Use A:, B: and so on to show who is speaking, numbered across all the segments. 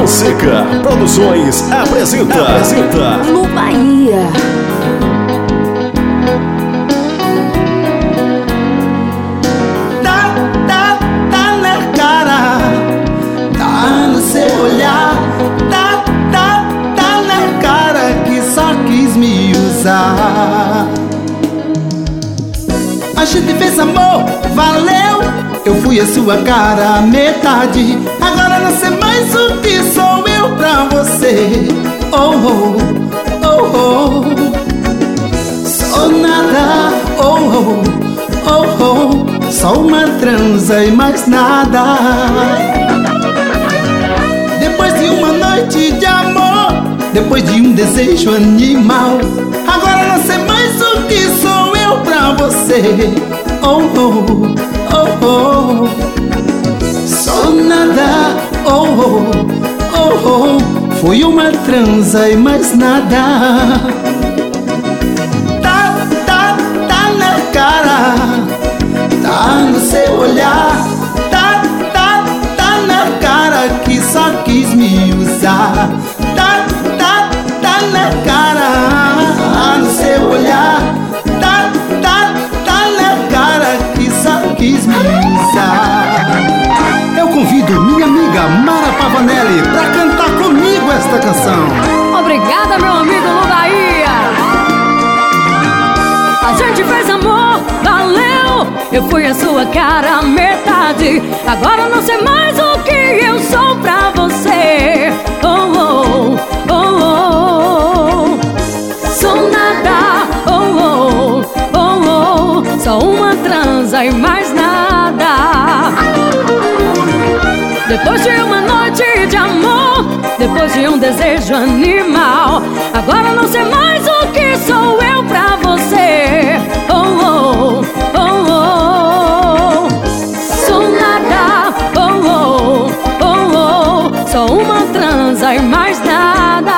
A: Fonseca Produções apresenta
B: Lu Bahia.
C: Tá na cara, tá no seu olhar, tá na cara que só quis me usar. A gente fez amor, valeu, eu fui a sua cara, metade. Agora não sei mais o que sou eu pra você. Oh, oh, oh, oh. Sou nada, oh, oh, oh, oh. Só uma transa e mais nada. Depois de uma noite de amor, depois de um desejo animal, agora não sei mais o que sou eu pra você. Oh, oh, oh, oh. Sou nada, oh, oh, oh, oh. Foi uma transa e mais nada. Tá na cara, tá no seu olhar, tá na cara que só quis me usar. Tá na cara, tá no seu olhar, tá na cara que só quis me usar. Eu convido minha amiga Mara Pavanelli pra cantar comigo esta canção.
B: Obrigada, meu amigo Lu Bahia. A gente fez amor, valeu. Eu fui a sua cara, metade. Agora não sei mais o que eu sou pra você. Oh, oh, oh, oh. Sou nada, oh, oh, oh, oh. Só uma transa e mais nada. Depois de uma noite de amor, depois de um desejo animal, agora não sei mais o que sou eu pra você. Oh, oh, oh, oh. Sou nada, oh, oh, oh, oh. Só uma transa e mais nada.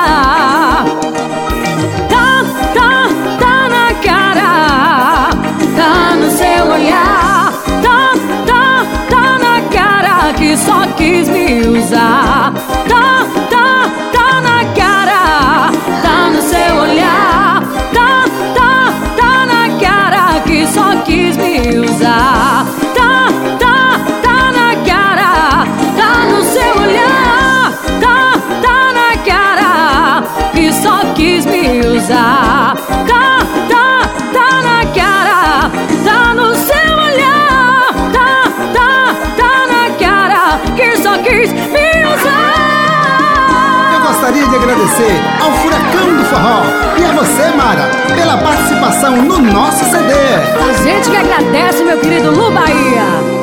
B: Tá na cara, tá no seu olhar, tá na cara que só quis me usar. Tá na cara, tá no seu olhar, tá na cara que só quis me usar. Tá na cara, tá no seu olhar, tá na cara que só quis me usar. Tá na cara, tá no seu olhar, tá na cara que só quis me usar.
C: Eu gostaria de agradecer ao Furacão do Forró e a você, Mara, pela participação no nosso CD.
B: A gente que agradece, meu querido Lu Bahia.